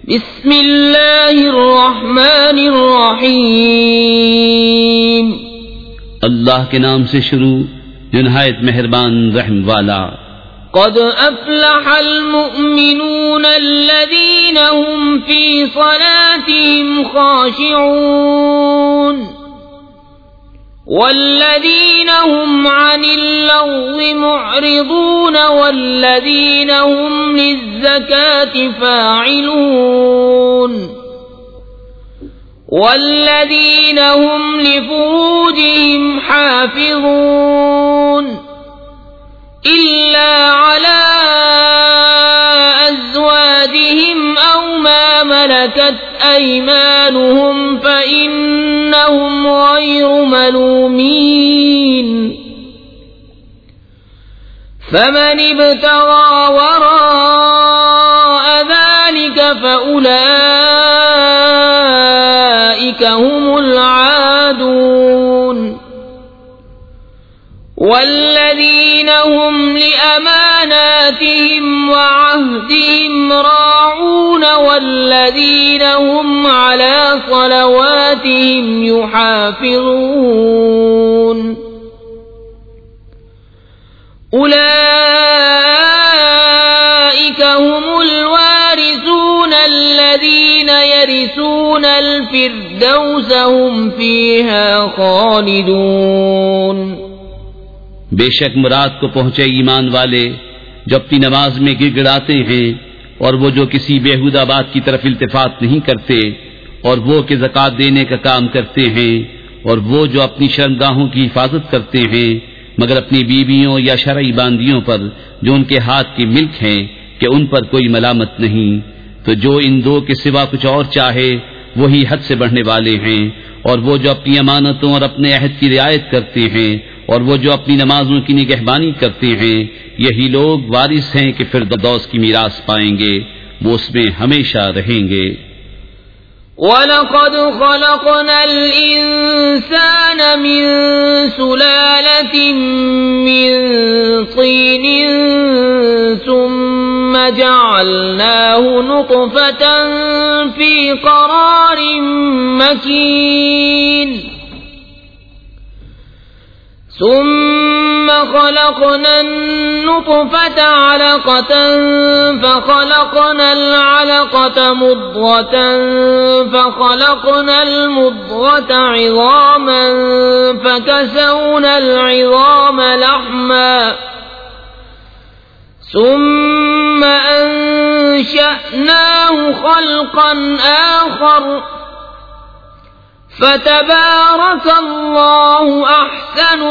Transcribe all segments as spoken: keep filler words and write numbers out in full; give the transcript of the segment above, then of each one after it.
بسم اللہ الرحمن الرحیم، اللہ کے نام سے شروع جو نہایت مہربان رحم والا۔ قد افلح المؤمنون الذین هم فی صلاتهم خاشعون والذین هم عن اللغو معرضون والذین هم للزکاة فاعلون والذین هم لفروجهم حافظون إلا على أزواجهم أو ما ملكت أيمانهم فإنهم غير ملومين، فمن ابتغى وراء ذلك فأولئك هم العادون، والذین هم لأماناتهم وعهدهم راعون والذین هم على صلواتهم يحافظون، أولئك هم الوارثون الذین يرثون الفردوس هم فيها خالدون۔ بے شک مراد کو پہنچے ایمان والے جو اپنی نماز میں گر گڑاتے ہیں، اور وہ جو کسی بیہودہ بات کی طرف التفات نہیں کرتے، اور وہ کہ زکوٰۃ دینے کا کام کرتے ہیں، اور وہ جو اپنی شرمگاہوں کی حفاظت کرتے ہیں مگر اپنی بیویوں یا شرعی باندیوں پر جو ان کے ہاتھ کی ملک ہیں کہ ان پر کوئی ملامت نہیں، تو جو ان دو کے سوا کچھ اور چاہے وہی حد سے بڑھنے والے ہیں، اور وہ جو اپنی امانتوں اور اپنے عہد کی رعایت کرتے ہیں، اور وہ جو اپنی نمازوں کی نگہبانی کرتے ہیں، یہی لوگ وارث ہیں کہ فردوس کی میراث پائیں گے، وہ اس میں ہمیشہ رہیں گے۔ وَلَقَدْ خَلَقْنَا الْإِنسَانَ مِنْ سُلَالَةٍ مِّنْ طِينٍ ثُمَّ جَعَلْنَاهُ نُطْفَةً فِي قَرَارٍ مَّكِينٍ، ثم خلقنا النطفة علقة فخلقنا العلقة مضغة فخلقنا المضغة عظاما فكسونا العظام لحما ثم أنشأناه خلقا آخر فتبارك اللہ احسن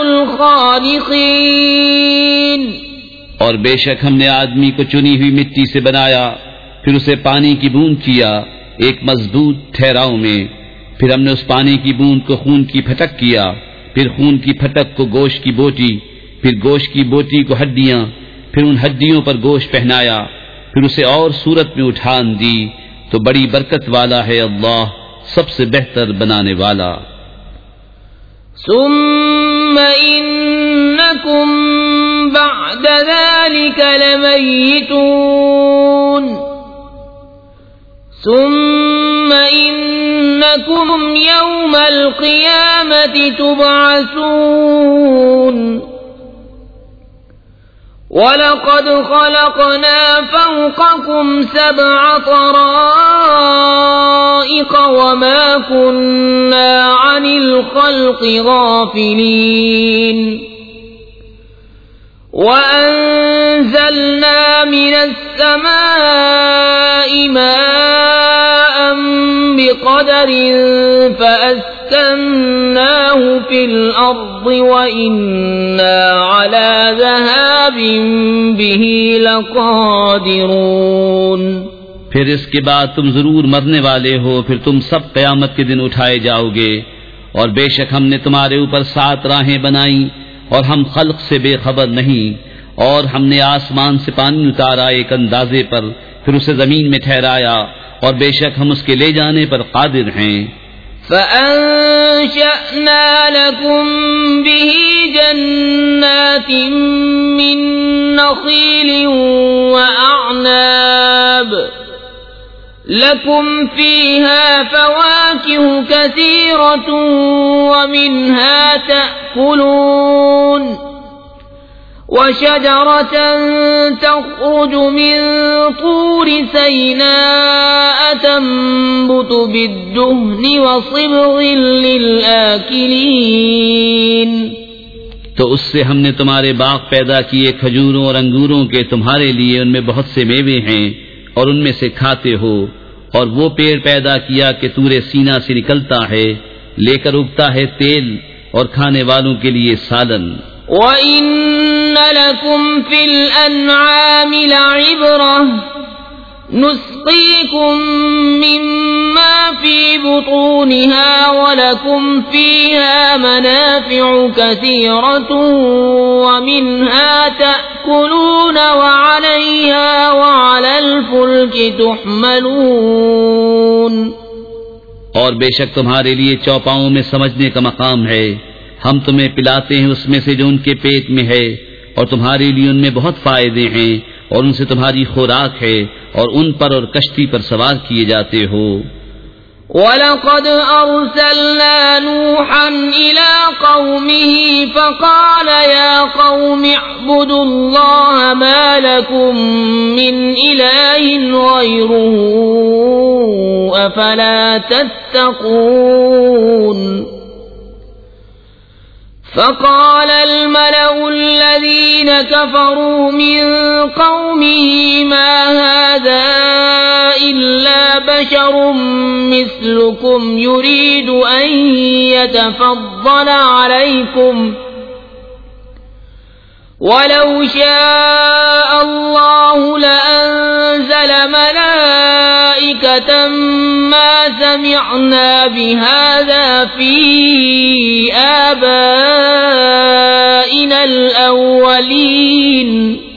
الخالقین۔ اور بے شک ہم نے آدمی کو چنی ہوئی مٹی سے بنایا، پھر اسے پانی کی بوند کیا ایک مضبوط ٹھہراؤ میں، پھر ہم نے اس پانی کی بوند کو خون کی پھٹک کیا، پھر خون کی پھٹک کو گوشت کی بوٹی، پھر گوشت کی بوٹی کو ہڈیاں، پھر ان ہڈیوں پر گوشت پہنایا، پھر اسے اور صورت میں اٹھان دی، تو بڑی برکت والا ہے اللہ، سب سے بہتر بنانے والا۔ ثم انکم بعد ذلك لمیتون ثم انکم یوم القیامة تبعثون، وَلَقَدْ خَلَقْنَا فَوْقَكُمْ سَبْعَ طَرَائِقَ وَمَا كُنَّا عَنِ الْخَلْقِ غَافِلِينَ، وَأَنزَلْنَا مِنَ السَّمَاءِ مَاءً بِقَدَرٍ فَأَسْكَنَّاهُ فِي الْأَرْضِ وَإِنَّا عَلَى ذَهَابٍ بِهِ لَقَادِرُونَ۔ پھر اس کے بعد تم ضرور مرنے والے ہو، پھر تم سب قیامت کے دن اٹھائے جاؤ گے، اور بے شک ہم نے تمہارے اوپر سات راہیں بنائیں، اور ہم خلق سے بے خبر نہیں، اور ہم نے آسمان سے پانی اتارا ایک اندازے پر، پھر اسے زمین میں ٹھہرایا، اور بے شک ہم اس کے لے جانے پر قادر ہیں۔ فَأَنشَأْنَا لَكُم بِهِ جَنَّاتٍ مِّن نَّخِيلٍ وَأَعْنَابٍ لكم فيها فواكه كثيرة ومنها تأكلون وشجرة تخرج من طور سيناء تنبت بالدهن وصبغ للآكلين. تو اس سے ہم نے تمہارے باغ پیدا کیے کھجوروں اور انگوروں کے، تمہارے لیے ان میں بہت سے میوے ہیں اور ان میں سے کھاتے ہو، اور وہ پیڑ پیدا کیا کہ تور سینا سے نکلتا ہے، لے کر اگتا ہے تیل اور کھانے والوں کے لیے سالن. وَإِنَّ لَكُمْ فِي الْأَنْعَامِ لَعِبْرَةً نُسْقِيكُم مِّمَّا فِي بُطُونِهَا وَلَكُمْ فِيهَا مَنَافِعُ كَثِيرَةٌ وَمِنْهَا تَأْكُلُونَ وَعَلَيْهَا وَعَلَى الْفُلْكِ تُحْمَلُونَ. اور بے شک تمہارے لیے چوپاؤں میں سمجھنے کا مقام ہے، ہم تمہیں پلاتے ہیں اس میں سے جو ان کے پیٹ میں ہے، اور تمہارے لیے ان میں بہت فائدے ہیں، اور ان سے تمہاری خوراک ہے، اور ان پر اور کشتی پر سوار کیے جاتے ہو. وَلَقَدْ أَرْسَلْنَا نُوحًا إِلَىٰ قَوْمِهِ فَقَالَ يَا قَوْمِ اعْبُدُوا اللَّهَ مَا لَكُم مِّنْ إِلَٰهٍ غَيْرُهُ أَفَلَا تَتَّقُونَ. فقال الملأ الذين كفروا من قومه ما هذا إلا بشر مثلكم يريد أن يتفضل عليكم ولو شاء الله لأنزل ملائكة ما سمعنا بهذا في آبائنا الأولين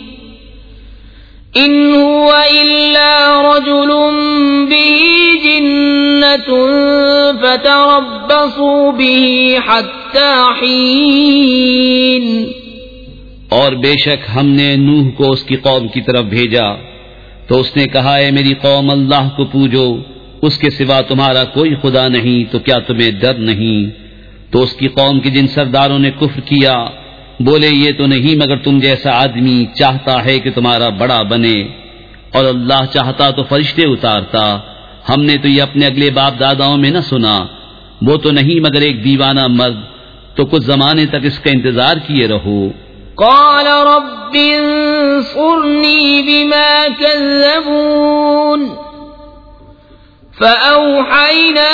إن هو إلا رجل به جنة فتربصوا به حتى حين. اور بے شک ہم نے نوح کو اس کی قوم کی طرف بھیجا تو اس نے کہا ہے میری قوم اللہ کو پوجو، اس کے سوا تمہارا کوئی خدا نہیں، تو کیا تمہیں ڈر نہیں؟ تو اس کی قوم کے جن سرداروں نے کفر کیا بولے یہ تو نہیں مگر تم جیسا آدمی چاہتا ہے کہ تمہارا بڑا بنے، اور اللہ چاہتا تو فرشتے اتارتا، ہم نے تو یہ اپنے اگلے باپ داداؤں میں نہ سنا، وہ تو نہیں مگر ایک دیوانہ مرد، تو کچھ زمانے تک اس کا انتظار کیے رہو. قال رب انصرني بما كذبون فأوحينا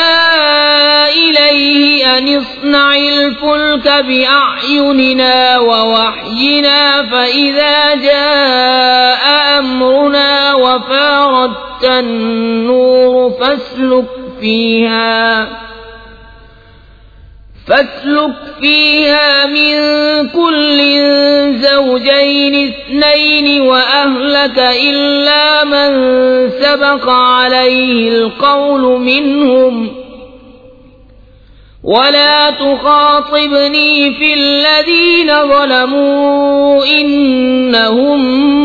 إليه أن اصنع الفلك بأعيننا ووحينا فإذا جاء أمرنا وفارت النور فاسلك فيها فاسلك فيها من كل زوجين اثنين وأهلك إلا من سبق عليه القول منهم ولا تخاطبني في الذين ظلموا إنهم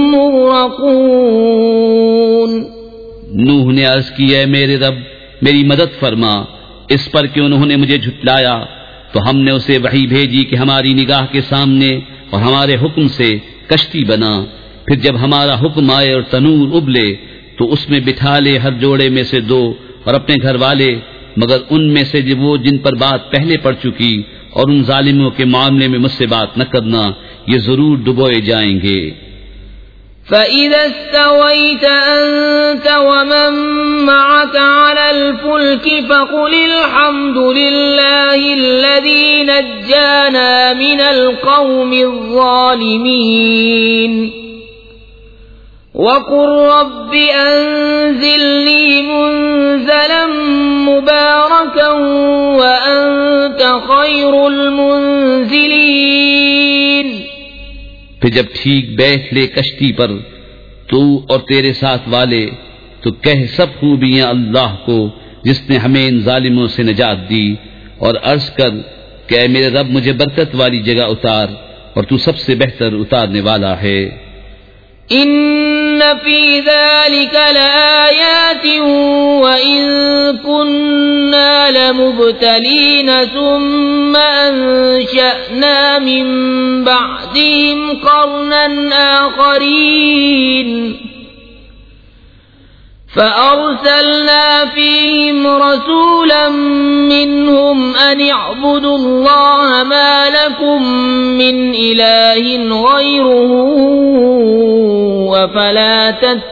مغرقون. نوح نے عرض کی اے میرے رب میری مدد فرما اس پر کہ انہوں نے مجھے جھٹلایا، تو ہم نے اسے وحی بھیجی کہ ہماری نگاہ کے سامنے اور ہمارے حکم سے کشتی بنا، پھر جب ہمارا حکم آئے اور تنور ابلے تو اس میں بٹھا لے ہر جوڑے میں سے دو اور اپنے گھر والے، مگر ان میں سے جو وہ جن پر بات پہلے پڑ چکی، اور ان ظالموں کے معاملے میں مجھ سے بات نہ کرنا، یہ ضرور ڈبوئے جائیں گے. فَإِذَا اسْتَوَيْتَ أَنْتَ وَمَن مَّعَكَ عَلَى الْفُلْكِ فَقُلِ الْحَمْدُ لِلَّهِ الَّذِي نَجَّانَا مِنَ الْقَوْمِ الظَّالِمِينَ وَقُلْ رَبِّ أَنزِلْنِي مُنزَلًا مُبَارَكًا وَأَنْتَ خَيْرُ الْمُنزِلِينَ. پھر جب ٹھیک بیٹھ لے کشتی پر تو اور تیرے ساتھ والے تو کہہ سب خوبیاں اللہ کو جس نے ہمیں ان ظالموں سے نجات دی، اور عرض کر کہ اے میرے رب مجھے برکت والی جگہ اتار، اور تو سب سے بہتر اتارنے والا ہے. ان فی ذلک لآیات مبتلين ثم أنشأنا من بعدهم قرنا آخرين فأرسلنا فيهم رسولا منهم أن اعبدوا الله ما لكم من إله غيره أفلا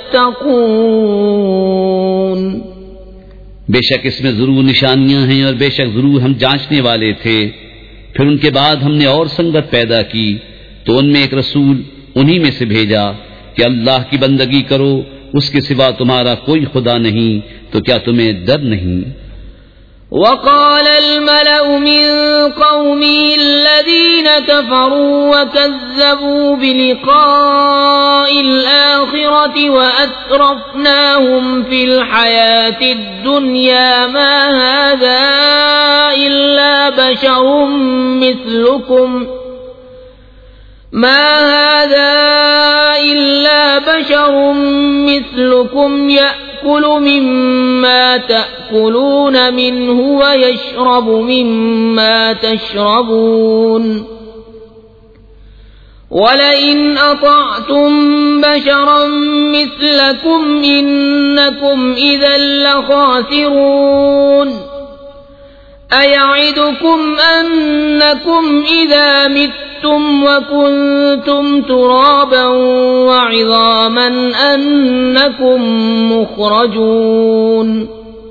تتقون. بے شک اس میں ضرور نشانیاں ہیں اور بے شک ضرور ہم جانچنے والے تھے. پھر ان کے بعد ہم نے اور سنگت پیدا کی تو ان میں ایک رسول انہی میں سے بھیجا کہ اللہ کی بندگی کرو، اس کے سوا تمہارا کوئی خدا نہیں، تو کیا تمہیں ڈر نہیں؟ وقال الملأ من قومه الذين كفروا وكذبوا بلقاء الآخرة وأترفناهم في الحياة الدنيا ما هذا إلا بشر مثلكم ما هذا إلا بشر مثلكم يأكل مما تأكلون منه ويشرب مما تشربون ولئن أطعتم بشرا مثلكم إنكم إذا لخاسرون أيعدكم أنكم إذا متم وكنتم ترابا وعظاما أنكم مخرجون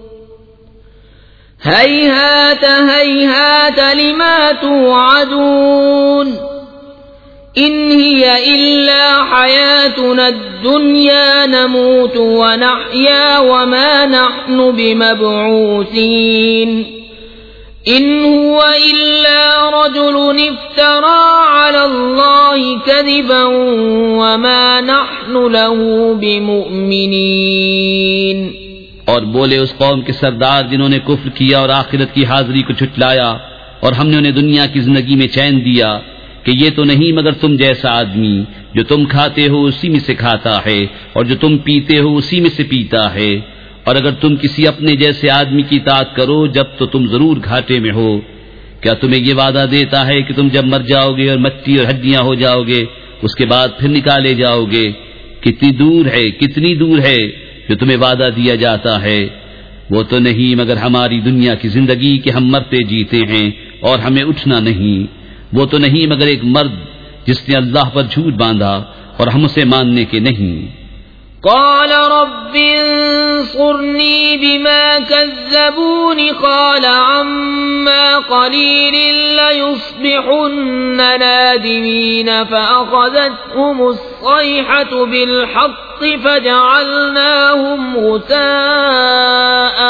هيهات هيهات لما توعدون إن هي إلا حياتنا الدنيا نموت ونحيا وما نحن بمبعوثين إن هو إلا رجل افترى على الله كذبا وما نحن له بمؤمنين. اور بولے اس قوم کے سردار جنہوں نے کفر کیا اور آخرت کی حاضری کو جھٹلایا، اور ہم نے انہیں دنیا کی زندگی میں چین دیا کہ یہ تو نہیں مگر تم جیسا آدمی، جو تم کھاتے ہو اسی میں سے کھاتا ہے اور جو تم پیتے ہو اسی میں سے پیتا ہے، اور اگر تم کسی اپنے جیسے آدمی کی اطاعت کرو جب تو تم ضرور گھاٹے میں ہو. کیا تمہیں یہ وعدہ دیتا ہے کہ تم جب مر جاؤ گے اور مٹی اور ہڈیاں ہو جاؤ گے اس کے بعد پھر نکالے جاؤ گے؟ کتنی دور ہے کتنی دور ہے جو تمہیں وعدہ دیا جاتا ہے. وہ تو نہیں مگر ہماری دنیا کی زندگی کہ ہم مرتے جیتے ہیں اور ہمیں اٹھنا نہیں. وہ تو نہیں مگر ایک مرد جس نے اللہ پر جھوٹ باندھا اور ہم اسے ماننے کے نہیں. قال رب انصرني بما كذبون قال عما قليل ليصبحن نادمين فأخذتهم الصيحة بالحق فجعلناهم غثاء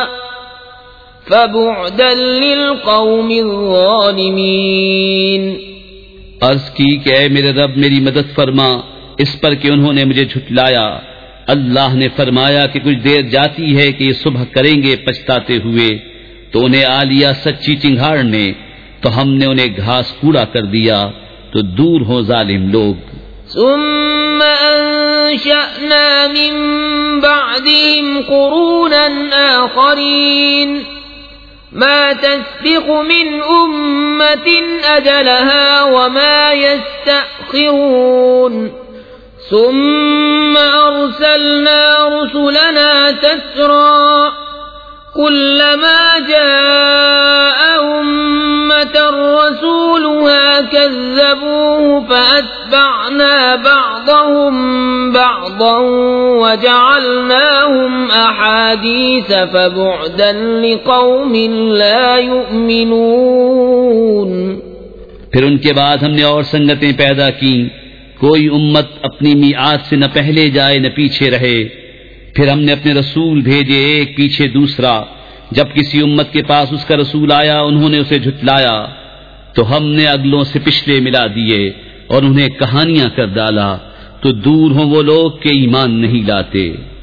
فبعدا للقوم الظالمين. عرض کی کہ اے میرے رب میری مدد فرما اس پر کہ انہوں نے مجھے جھٹلایا. اللہ نے فرمایا کہ کچھ دیر جاتی ہے کہ یہ صبح کریں گے پچھتاتے ہوئے، تو انہیں آ لیا سچی چنگھاڑ نے تو ہم نے انہیں گھاس کوڑا کر دیا. تو دور ہو ظالم لوگ. ثم انشأنا من بعدهم قرونا آخرين ما تسبق من أمة أجلها وما يستأخرون ثم أرسلنا رسلنا تترى كلما جاء أمة رسولها كذبوه فأتبعنا بعضهم بعضا وجعلناهم أحاديث فبعدا لقوم لا يؤمنون. پھر ان کے بعد ہم نے اور سنگتیں پیدا کی، کوئی امت اپنی میعاد سے نہ پہلے جائے نہ پیچھے رہے. پھر ہم نے اپنے رسول بھیجے ایک پیچھے دوسرا. جب کسی امت کے پاس اس کا رسول آیا انہوں نے اسے جھٹلایا تو ہم نے اگلوں سے پچھلے ملا دیے اور انہیں کہانیاں کر ڈالا. تو دور ہوں وہ لوگ کہ ایمان نہیں لاتے.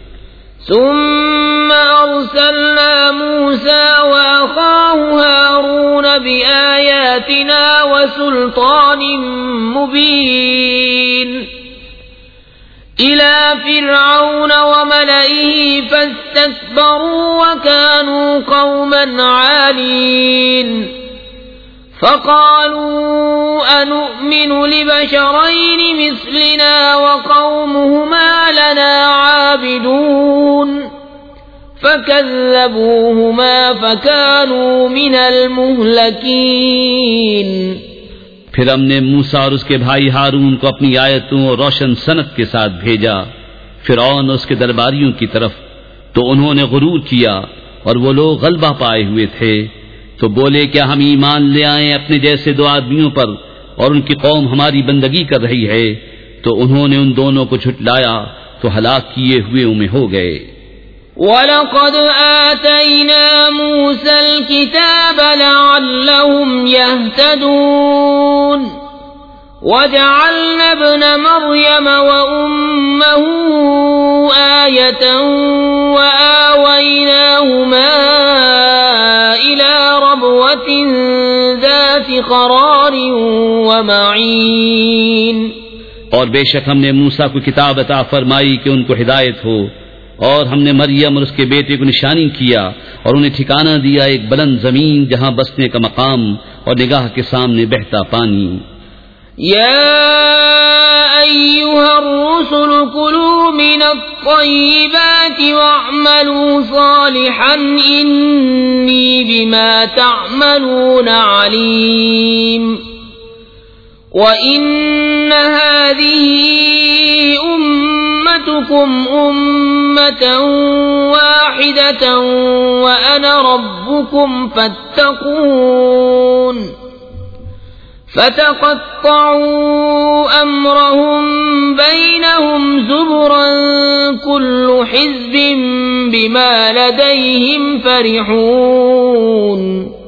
ثم أرسلنا موسى وأخاه هارون بآياتنا وسلطان مبين إلى فرعون وملئه فاستكبروا وكانوا قوما عالين فقالوا أنؤمن لبشرين مثلنا وقومهما لنا عابدون فكذبوهما فكانوا من المهلكين۔ پھر ہم نے موسیٰ اور اس کے بھائی ہارون کو اپنی آیتوں اور روشن صنعت کے ساتھ بھیجا فرعون اور اس کے درباریوں کی طرف، تو انہوں نے غرور کیا اور وہ لوگ غلبہ پائے ہوئے تھے، تو بولے کیا ہم ایمان لے آئیں اپنے جیسے دو آدمیوں پر اور ان کی قوم ہماری بندگی کر رہی ہے، تو انہوں نے ان دونوں کو جھٹلایا تو ہلاک کیے ہوئے میں ہو گئے۔ وَلَقَدْ آتَيْنَا مُوسَى الْكِتَابَ لَعَلَّهُمْ يَهْتَدُونَ وَجَعَلْنَا ابْنَ مَرْيَمَ وَأُمَّهُ آيَةً وَآوَيْنَاهُمَا إِلَى رَبْوَةٍ ذَاتِ قَرَارٍ وَمَعِينٍ۔ اور بے شک ہم نے موسیٰ کو کتاب عطا فرمائی کہ ان کو ہدایت ہو، اور ہم نے مریم اور اس کے بیٹے کو نشانی کیا اور انہیں ٹھکانہ دیا ایک بلند زمین جہاں بسنے کا مقام اور نگاہ کے سامنے بہتا پانی۔ یا ایھا الرسل کلوا من الطیبات واعملوا صالحا انی بما تعملون علیم وَإِنَّ هَذِهِ أُمَّتُكُمْ أُمَّةً وَاحِدَةً وَأَنَا رَبُّكُمْ فَاتَّقُونِ فَتَقَطَّعُوا أَمْرَهُمْ بَيْنَهُمْ زُبُرًا كُلُّ حِزْبٍ بِمَا لَدَيْهِمْ فَرِحُونَ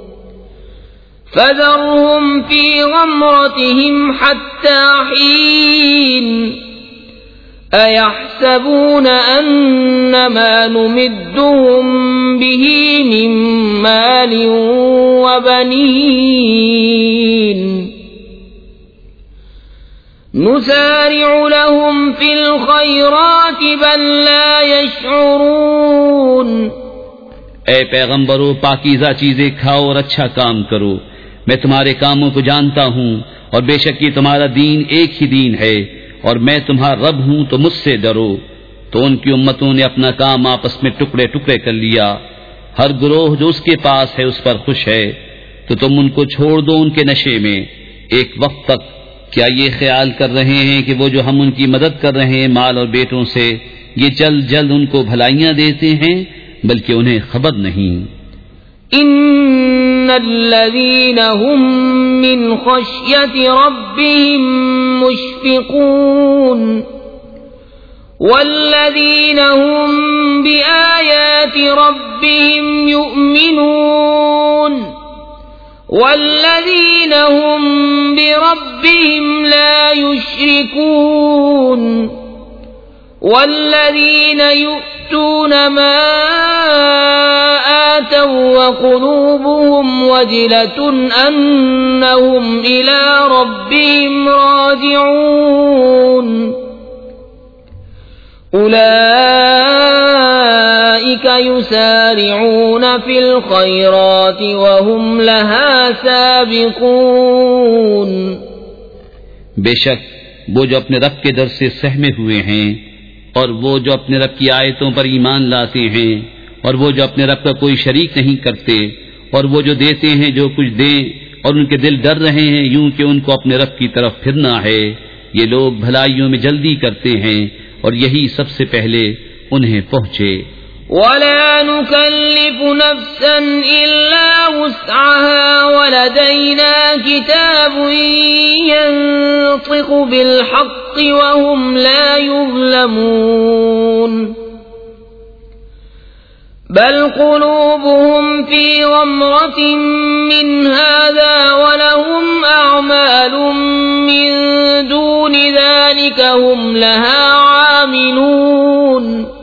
فَذَرْهُمْ فِي غَمْرَتِهِمْ حَتَّى حِينٍ أَيَحْسَبُونَ أَنَّ مَا نُمِدُّهُمْ بِهِ مِنْ مَالٍ وَبَنِينَ نُسَارِعُ لَهُمْ فِي الْخَيْرَاتِ بَل لَّا يَشْعُرُونَ۔ اے پیغمبرو پاکیزہ چیزیں کھاؤ اور اچھا کام کرو، میں تمہارے کاموں کو جانتا ہوں اور بے شک یہ تمہارا دین ایک ہی دین ہے اور میں تمہارا رب ہوں تو مجھ سے ڈرو۔ تو ان کی امتوں نے اپنا کام آپس میں ٹکڑے ٹکڑے کر لیا، ہر گروہ جو اس کے پاس ہے اس پر خوش ہے، تو تم ان کو چھوڑ دو ان کے نشے میں ایک وقت تک۔ کیا یہ خیال کر رہے ہیں کہ وہ جو ہم ان کی مدد کر رہے ہیں مال اور بیٹوں سے، یہ جلد جلد ان کو بھلائیاں دیتے ہیں؟ بلکہ انہیں خبر نہیں۔ ان الذين هم من خشية ربهم مشفقون والذين هم بآيات ربهم يؤمنون والذين هم بربهم لا يشركون والذين يؤتون ما آتوا وقلوبهم وجلة أنهم إلى ربهم راجعون أولئك يسارعون في الخيرات وهم لها سابقون۔ بے شک وہ جو اپنے رب کے در سے سہمے ہوئے ہیں اور وہ جو اپنے رب کی آیتوں پر ایمان لاتے ہیں اور وہ جو اپنے رب کا کوئی شریک نہیں کرتے اور وہ جو دیتے ہیں جو کچھ دیں اور ان کے دل ڈر رہے ہیں یوں کہ ان کو اپنے رب کی طرف پھرنا ہے، یہ لوگ بھلائیوں میں جلدی کرتے ہیں اور یہی سب سے پہلے انہیں پہنچے۔ وَلَا نُكَلِّفُ نَفْسًا إِلَّا وُسْعَهَا وَلَدَيْنَا كِتَابٌ يَنطِقُ بِالْحَقِّ وَهُمْ لَا يُظْلَمُونَ بَلْ قُلُوبُهُمْ فِي غَمْرَةٍ مِّنْ هَذَا وَلَهُمْ أَعْمَالٌ مِّن دُونِ ذَلِكَ هُمْ لَهَا عَامِلُونَ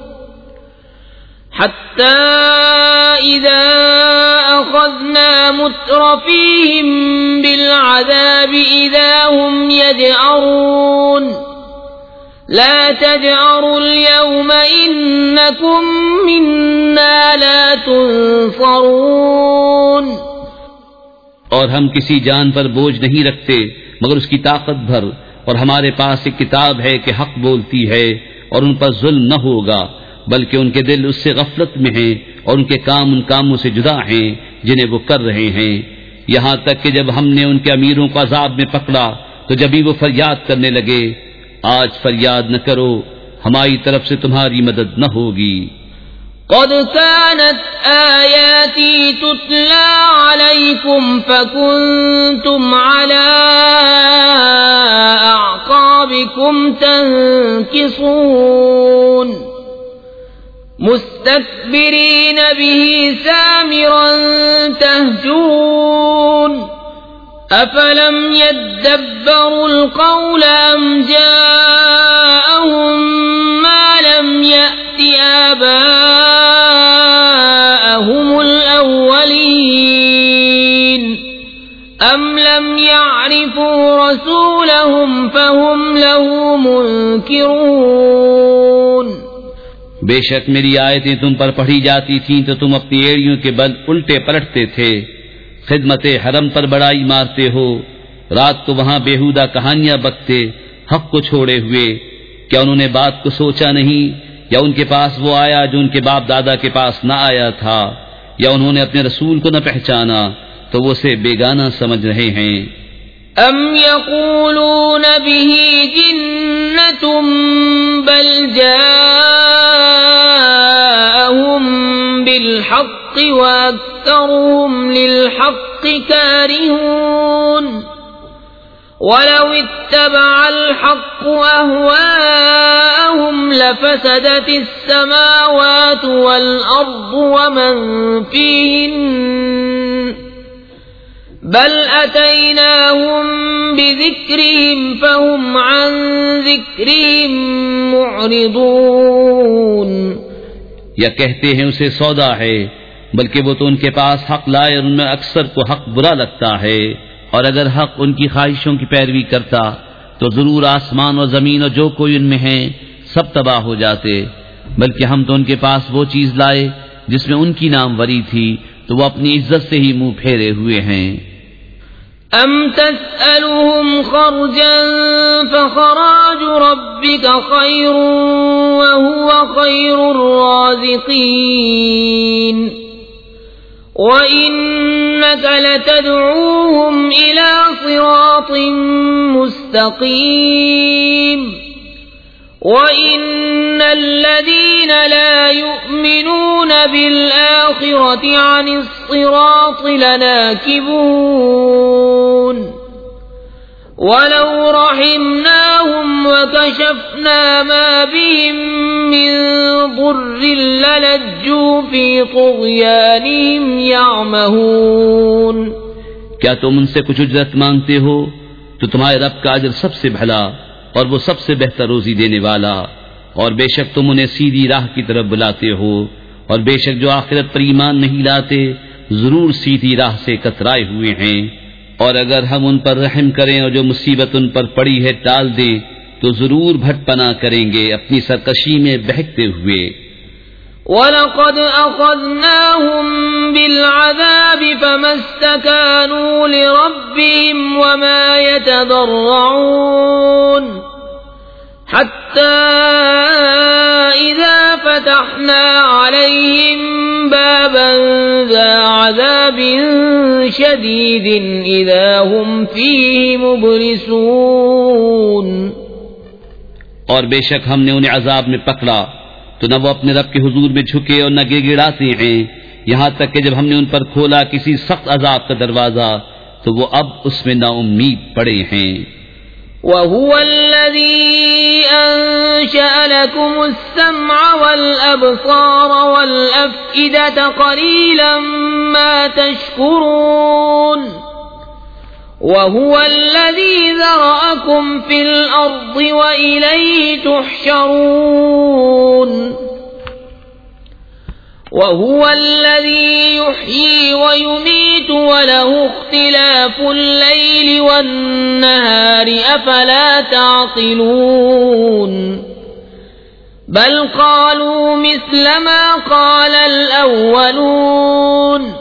حتى إذا أخذنا مترفيهم بالعذاب إذا هم يجأرون لا تجأروا اليوم إنكم منا لا تنصرون. اور ہم کسی جان پر بوجھ نہیں رکھتے مگر اس کی طاقت بھر، اور ہمارے پاس ایک کتاب ہے کہ حق بولتی ہے اور ان پر ظلم نہ ہوگا، بلکہ ان کے دل اس سے غفلت میں ہیں اور ان کے کام ان کاموں سے جدا ہیں جنہیں وہ کر رہے ہیں. یہاں تک کہ جب ہم نے ان کے امیروں کو عذاب میں پکڑا تو جبھی وہ فریاد کرنے لگے، آج فریاد نہ کرو، ہماری طرف سے تمہاری مدد نہ ہوگی. قد كانت آياتي تتلى عليكم فكنتم على أعقابكم تنكصون مستكبرين به سامرا تهجرون. أفلم يدبروا القول أم جاءهم ما لم يأت آباءهم الأولين أم لم يعرفوا رسولهم فهم له منكرون. بے شک میری آیتیں تم پر پڑھی جاتی تھیں تو تم اپنی ایڑیوں کے بل الٹے پلٹتے تھے، خدمت حرم پر بڑائی مارتے ہو، رات کو وہاں بیہودہ کہانیاں بکتے حق کو چھوڑے ہوئے. کیا انہوں نے بات کو سوچا نہیں، یا ان کے پاس وہ آیا جو ان کے باپ دادا کے پاس نہ آیا تھا، یا انہوں نے اپنے رسول کو نہ پہچانا تو وہ اسے بیگانہ سمجھ رہے ہیں. ام یقولون به جنة بل جاءهم بالحق واکثرهم للحق کارہون. ولو اتبع الحق أهواءهم لفسدت السماوات والأرض ومن فيهن بل أتيناهم بذكرهم فهم عن ذكرهم معرضون. یا کہتے ہیں اسے سودا ہے، بلکہ وہ تو ان کے پاس حق لائے اور ان میں اکثر کو حق برا لگتا ہے. اور اگر حق ان کی خواہشوں کی پیروی کرتا تو ضرور آسمان اور زمین اور جو کوئی ان میں ہیں سب تباہ ہو جاتے، بلکہ ہم تو ان کے پاس وہ چیز لائے جس میں ان کی ناموری تھی تو وہ اپنی عزت سے ہی منہ پھیرے ہوئے ہیں. ام تسألهم خرجا فخراج ربك خير وهو خير الرازقين وَإِنَّكَ لَتَدْعُوهُمْ إِلَى صِرَاطٍ مُسْتَقِيمٍ وَإِنَّ الَّذِينَ لَا يُؤْمِنُونَ بِالْآخِرَةِ عَنِ الصِّرَاطِ لَنَاكِبُونَ وَلَوْ رَحِمْنَاهُمْ وَكَشَفْنَا مَا بِهِمْ مِنْ ضُرٍّ لَلَجُّوا فِي طُغْيَانِهِمْ يَعْمَهُونَ. کیا تم ان سے کچھ اجرت مانگتے ہو تو تمہارے رب کا اجر سب سے بھلا اور وہ سب سے بہتر روزی دینے والا. اور بے شک تم انہیں سیدھی راہ کی طرف بلاتے ہو، اور بے شک جو آخرت پر ایمان نہیں لاتے ضرور سیدھی راہ سے کترائے ہوئے ہیں. اور اگر ہم ان پر رحم کریں اور جو مصیبت ان پر پڑی ہے ٹال دیں تو ضرور بھٹ پنا کریں گے اپنی سرکشی میں بہکتے ہوئے. وَلَقَدْ أَخَذْنَاهُمْ بِالْعَذَابِ فَمَا اسْتَكَانُوا لِرَبِّهِمْ وَمَا يَتَضَرَّعُونَ حَتَّى إِذَا فَتَحْنَا عَلَيْهِمْ بَابًا ذَا عَذَابٍ شَدِيدٍ إِذَا هُمْ فِيهِ مُبْلِسُونَ. اور بے شک ہم نے انہیں عذاب میں پکڑا تو نہ وہ اپنے رب کے حضور میں جھکے اور نہ گڑ گڑاتے ہیں، یہاں تک کہ جب ہم نے ان پر کھولا کسی سخت عذاب کا دروازہ تو وہ اب اس میں نا امید پڑے ہیں. وَهُوَ الَّذِي أَنشَأَ لَكُمُ السَّمْعَ وَالْأَبْصَارَ وَالْأَفْئِدَةَ قَلِيلًا مَا تَشْكُرُونَ. وَهُوَ الَّذِي ذَرَأَكُمْ فِي الْأَرْضِ وَإِلَيْهِ تُحْشَرُونَ. وهو الذي يحيي ويميت وله اختلاف الليل والنهار أفلا تعقلون بل قالوا مثل ما قال الأولون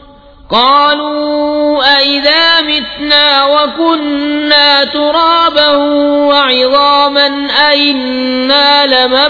قالوا أئذا متنا وكنا ترابا وعظاما أئنا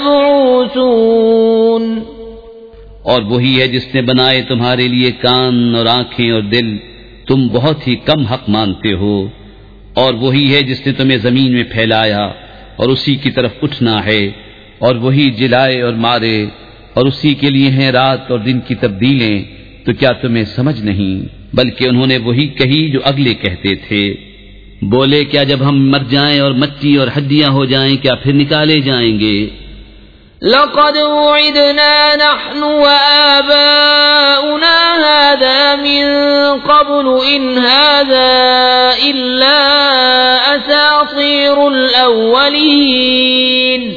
لمبعوثون اور وہی ہے جس نے بنائے تمہارے لیے کان اور آنکھیں اور دل، تم بہت ہی کم حق مانتے ہو، اور وہی ہے جس نے تمہیں زمین میں پھیلایا اور اسی کی طرف اٹھنا ہے، اور وہی جلائے اور مارے، اور اسی کے لیے ہیں رات اور دن کی تبدیلیں، تو کیا تمہیں سمجھ نہیں؟ بلکہ انہوں نے وہی کہی جو اگلے کہتے تھے، بولے کیا جب ہم مر جائیں اور مٹی اور ہڈیاں ہو جائیں کیا پھر نکالے جائیں گے؟ لقد وعدنا نحن وآباؤنا هذا من قبل إن هذا إلا أساطير الأولين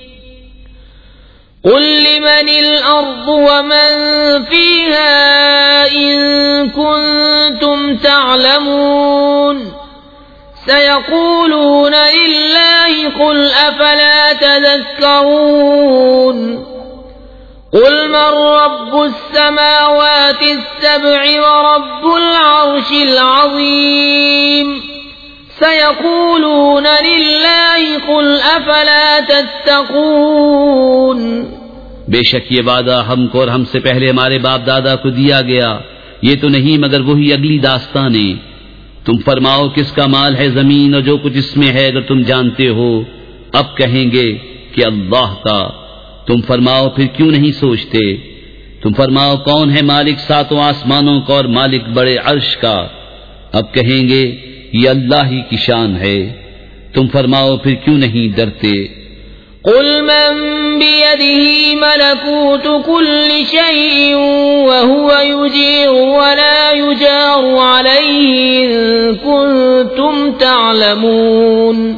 قل لمن الأرض ومن فيها إن كنتم تعلمون سيقولون لله قل أفلا تذكرون قل من رب السماوات السبع ورب العرش العظيم سيقولون لله قل أفلا تتقون بے شک یہ وعدہ ہم کو اور ہم سے پہلے ہمارے باپ دادا کو دیا گیا، یہ تو نہیں مگر وہی اگلی داستانیں۔ تم فرماؤ کس کا مال ہے زمین اور جو کچھ اس میں ہے اگر تم جانتے ہو؟ اب کہیں گے کہ اللہ کا۔ تم فرماؤ پھر کیوں نہیں سوچتے؟ تم فرماؤ کون ہے مالک ساتوں آسمانوں کا اور مالک بڑے عرش کا؟ اب کہیں گے یہ اللہ ہی کی شان ہے۔ تم فرماؤ پھر کیوں نہیں ڈرتے؟ قل من بيده ملكوت كل شيء وهو يجير ولا يجار عليه إن كنتم تعلمون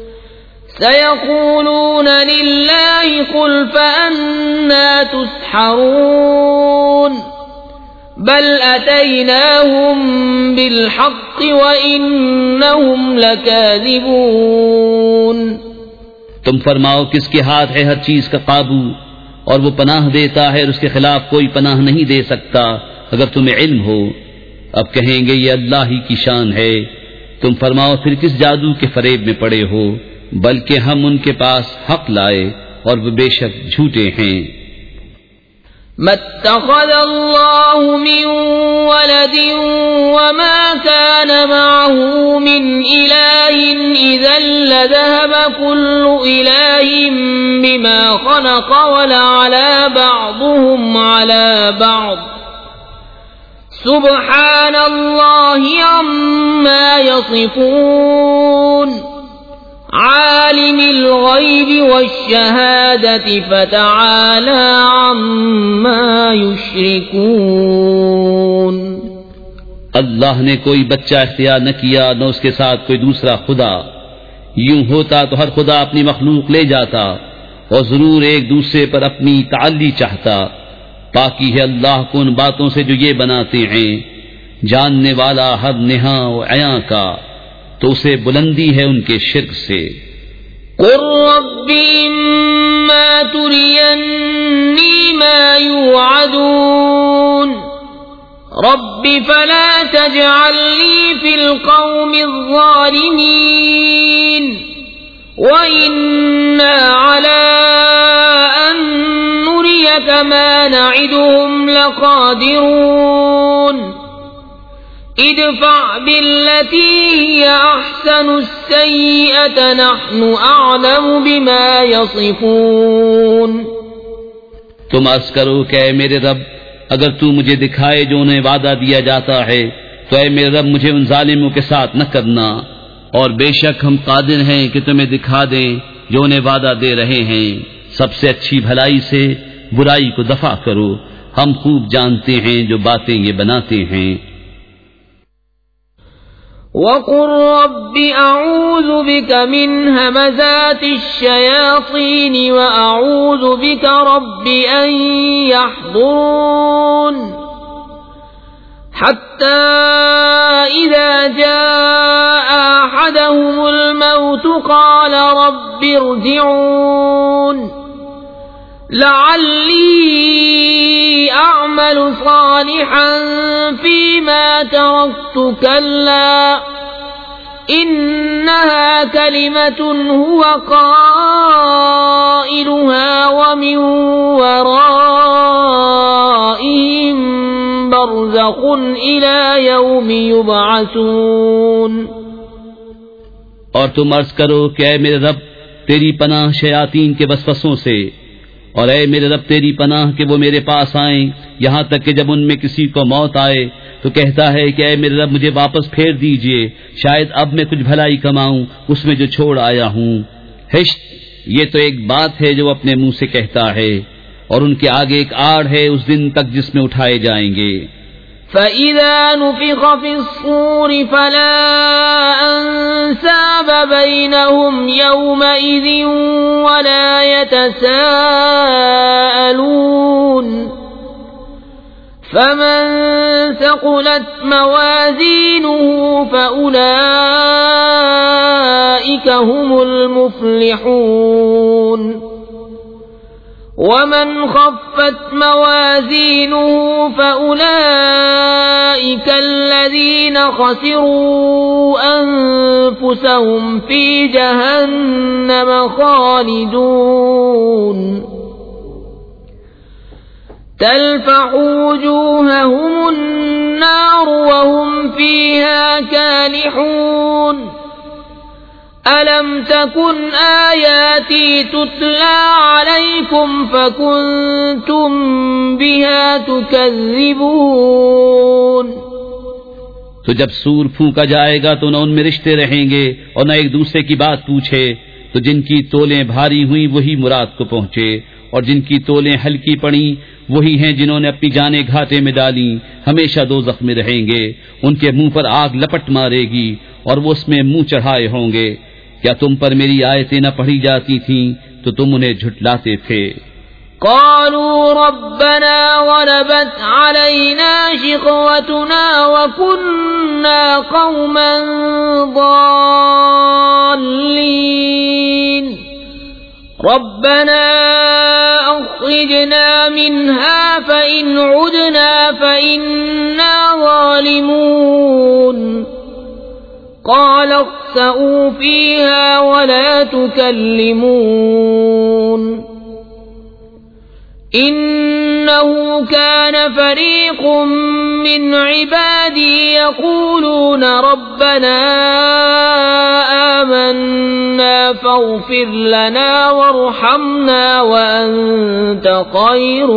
سيقولون لله قل فأنا تسحرون بل أتيناهم بالحق وإنهم لكاذبون تم فرماؤ کس کے ہاتھ ہے ہر چیز کا قابو، اور وہ پناہ دیتا ہے اور اس کے خلاف کوئی پناہ نہیں دے سکتا اگر تمہیں علم ہو۔ اب کہیں گے یہ اللہ ہی کی شان ہے۔ تم فرماؤ پھر کس جادو کے فریب میں پڑے ہو؟ بلکہ ہم ان کے پاس حق لائے اور وہ بے شک جھوٹے ہیں۔ ما اتخذ الله من ولد وما كان معه من إله إذا لذهب كل إله بما خلق ولعلى بعضهم على بعض سبحان الله عما يصفون عالم الغیب والشہادة فتعالى عما یشرکون۔ اللہ نے کوئی بچہ اختیار نہ کیا نہ اس کے ساتھ کوئی دوسرا خدا، یوں ہوتا تو ہر خدا اپنی مخلوق لے جاتا اور ضرور ایک دوسرے پر اپنی تعلی چاہتا۔ پاکی ہے اللہ کو ان باتوں سے جو یہ بناتے ہیں، جاننے والا ہر نہاں و عیاں کا، تو اسے بلندی ہے ان کے شرک سے۔ قل رب اما ترینی ما یوعدون رب فلا تجعلنی فی القوم الظالمین وإنا على أن نريك ما نعدهم لقادرون ادفع بالتي هي أحسن السيئة نحن أعلم بما يصفون۔ تم عرض کرو کہ اے میرے رب اگر تو مجھے دکھائے جو انہیں وعدہ دیا جاتا ہے تو اے میرے رب مجھے ان ظالموں کے ساتھ نہ کرنا، اور بے شک ہم قادر ہیں کہ تمہیں دکھا دیں جو انہیں وعدہ دے رہے ہیں۔ سب سے اچھی بھلائی سے برائی کو دفع کرو، ہم خوب جانتے ہیں جو باتیں یہ بناتے ہیں۔ وقل رب أعوذ بك من همزات الشياطين وأعوذ بك رب أن يحضرون حتى إذا جاء أحدهم الموت قال رب ارجعون لعلي أعمل صالحا فيما تركت كلا إنها كلمة هو قائلها ومن ورائهم برزخ إلى يوم يبعثون. اور تم عرض کرو کہ اے میرے رب تیری پناہ شیاطین کے وسوسوں سے، اور اے میرے رب تیری پناہ کہ وہ میرے پاس آئیں، یہاں تک کہ جب ان میں کسی کو موت آئے تو کہتا ہے کہ اے میرے رب مجھے واپس پھیر دیجئے، شاید اب میں کچھ بھلائی کماؤں اس میں جو چھوڑ آیا ہوں. ہشت، یہ تو ایک بات ہے جو اپنے منہ سے کہتا ہے، اور ان کے آگے ایک آڑ ہے اس دن تک جس میں اٹھائے جائیں گے. فَإِذَا نُفِخَ فِي الصُّورِ فَلَا أَنْسَابَ بَيْنَهُمْ يَوْمَئِذٍ وَلَا يَتَسَاءَلُونَ فَمَنْ ثَقُلَتْ مَوَازِينُهُ فَأُولَئِكَ هُمُ الْمُفْلِحُونَ وَمَنْ خَفَّتْ مَوَازِينُهُ فَأُولَئِكَ الَّذِينَ خَسِرُوا أَنفُسَهُمْ فِي جَهَنَّمَ خَالِدُونَ تَلْفَحُ وُجُوهَهُمُ النَّارُ وَهُمْ فِيهَا كَالِحُونَ أَلَمْ تَكُنْ آيَاتِي تُتْلَى عَلَيْكُمْ فَكُنْتُمْ بِهَا تُكَذِّبُونَ. تو جب سور پھونکا جائے گا تو نہ ان میں رشتے رہیں گے اور نہ ایک دوسرے کی بات پوچھے، تو جن کی تولیں بھاری ہوئیں وہی مراد کو پہنچے، اور جن کی تولیں ہلکی پڑیں وہی ہیں جنہوں نے اپنی جانیں گھاٹے میں ڈالی، ہمیشہ دوزخ میں رہیں گے. ان کے منہ پر آگ لپٹ مارے گی اور وہ اس میں منہ چڑھائے ہوں گے. کیا تم پر میری آیتیں نہ پڑھی جاتی تھیں تو تم انہیں جھٹلاتے تھے. قالوا ربنا غلبت علينا شقوتنا وكنا قوما ضالين ربنا أخرجنا منها فإن عدنا فإنا ظالمون قال اخسئوا فيها ولا تكلمون إنه كان فريق من عبادي يقولون ربنا آمنا فاغفر لنا وارحمنا وأنت خير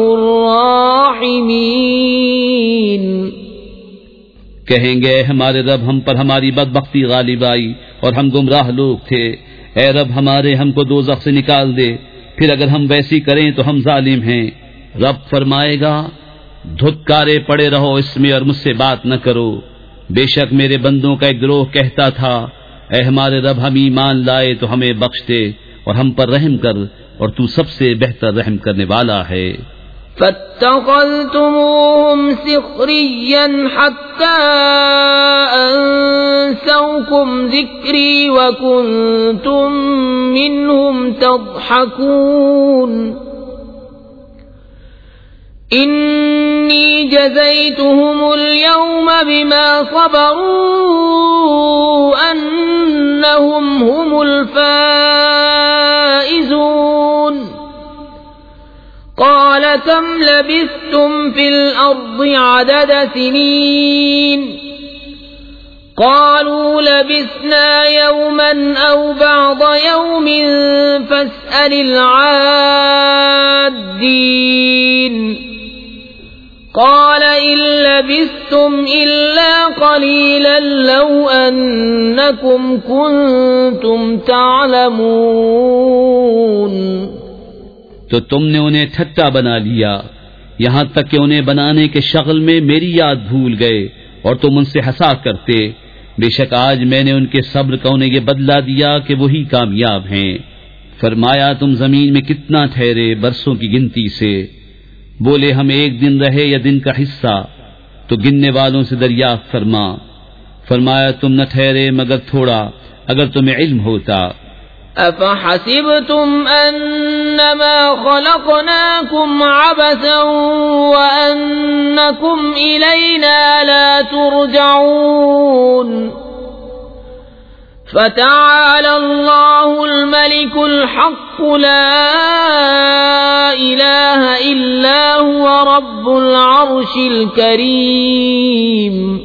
الراحمين. کہیں گے ہمارے رب ہم پر ہماری بدبختی غالب آئی اور ہم گمراہ لوگ تھے، اے رب ہمارے ہم کو دوزخ سے نکال دے، پھر اگر ہم ویسی کریں تو ہم ظالم ہیں. رب فرمائے گا دھتکارے پڑے رہو اس میں اور مجھ سے بات نہ کرو. بے شک میرے بندوں کا ایک گروہ کہتا تھا اے ہمارے رب ہم ایمان لائے تو ہمیں بخش دے اور ہم پر رحم کر، اور تو سب سے بہتر رحم کرنے والا ہے. فاتخذتموهم سخريا حتى أنسوكم ذكري وكنتم منهم تضحكون إني جزيتهم اليوم بما صبروا أنهم هم الفائزون قال كم لبثتم في الأرض عدد سنين قالوا لبثنا يوما أو بعض يوم فاسأل العادين قال إن لبثتم إلا قليلا لو أنكم كنتم تعلمون. تو تم نے انہیں ٹھٹا بنا لیا یہاں تک کہ انہیں بنانے کے شغل میں میری یاد بھول گئے اور تم ان سے ہنسا کرتے. بے شک آج میں نے ان کے صبر کا انہیں یہ بدلہ دیا کہ وہی کامیاب ہیں۔ فرمایا تم زمین میں کتنا ٹھہرے برسوں کی گنتی سے؟ بولے ہم ایک دن رہے یا دن کا حصہ؟ تو گننے والوں سے دریافت فرما۔ فرمایا تم نہ ٹھہرے مگر تھوڑا، اگر تمہیں علم ہوتا۔ أفحسبتم أنما خلقناكم عبثا وأنكم إلينا لا ترجعون فتعالى الله الملك الحق لا إله إلا هو رب العرش الكريم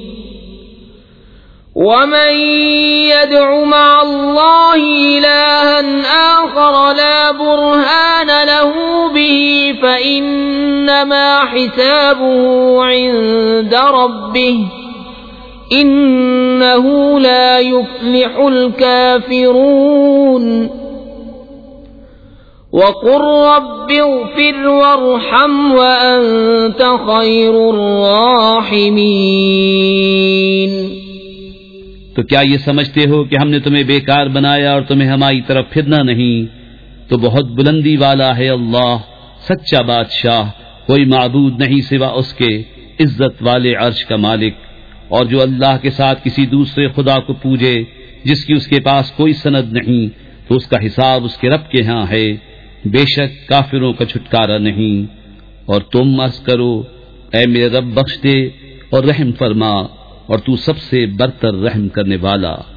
ومن يدع مع الله إلها آخر لا برهان له به فإنما حسابه عند ربه إنه لا يفلح الكافرون وقل رب اغفر وارحم وأنت خير الراحمين۔ تو کیا یہ سمجھتے ہو کہ ہم نے تمہیں بیکار بنایا اور تمہیں ہماری طرف پھرنا نہیں؟ تو بہت بلندی والا ہے اللہ، سچا بادشاہ، کوئی معبود نہیں سوا اس کے، عزت والے عرش کا مالک۔ اور جو اللہ کے ساتھ کسی دوسرے خدا کو پوجے جس کی اس کے پاس کوئی سند نہیں، تو اس کا حساب اس کے رب کے ہاں ہے، بے شک کافروں کا چھٹکارا نہیں۔ اور تم عرض کرو اے میرے رب بخش دے اور رحم فرما، اور تو سب سے برتر رحم کرنے والا۔